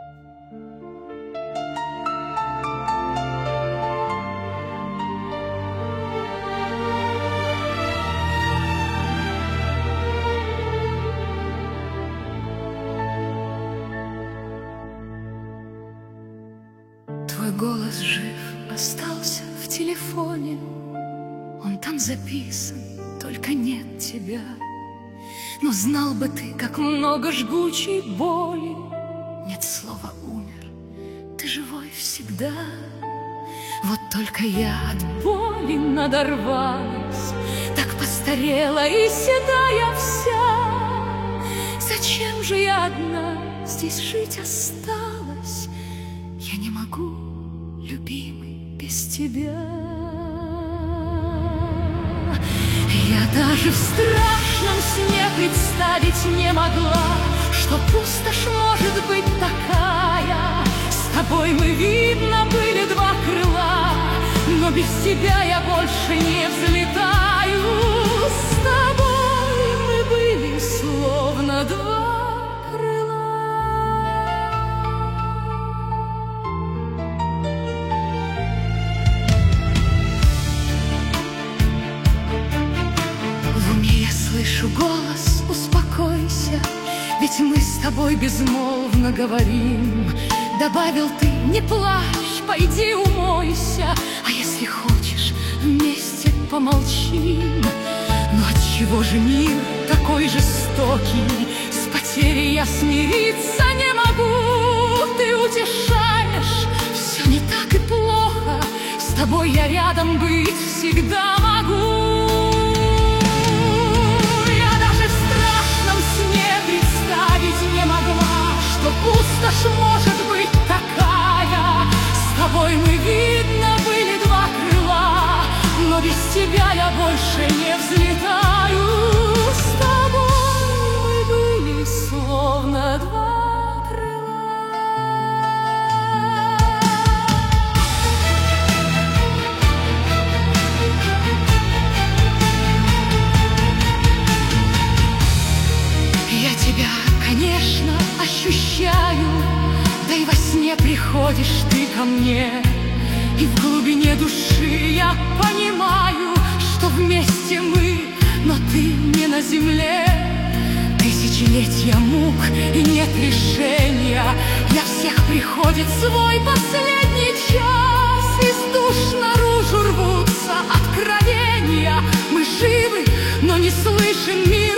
Твой голос жив, остался в телефоне. Он там записан, только нет тебя. Но знал бы ты, как много жгучей боли. Нет слова «умер», ты живой всегда. Вот только я от боли надорвалась, так постарела и седая вся. Зачем же я одна здесь жить осталась? Я не могу, любимый, без тебя. Я даже в страшном сне представить не могла, что пустошь может быть такая. С тобой мы, видно, были два крыла, но без тебя я больше не взлетаю. С тобой мы были словно два крыла. В уме я слышу голос: успокойся, ведь мы с тобой безмолвно говорим. Добавил ты: не плачь, пойди умойся, а если хочешь, вместе помолчим. Но отчего же мир такой жестокий? С потерей я смириться не могу. Ты утешаешь, все не так и плохо, с тобой я рядом быть всегда могу. Я даже в страшном сне представить не могла, что пустошь может быть такая. С тобой мы, видно, были два крыла, но без тебя я больше не взлетаю. С тобой мы были словно два крыла. Я тебя, конечно, ощущаю, да и во сне приходишь ты ко мне. И в глубине души я понимаю, что вместе мы, но ты не на земле. Тысячелетия мук и нет решения, для всех приходит свой последний час. Из душ наружу рвутся откровения. Мы живы, но не слышим мира.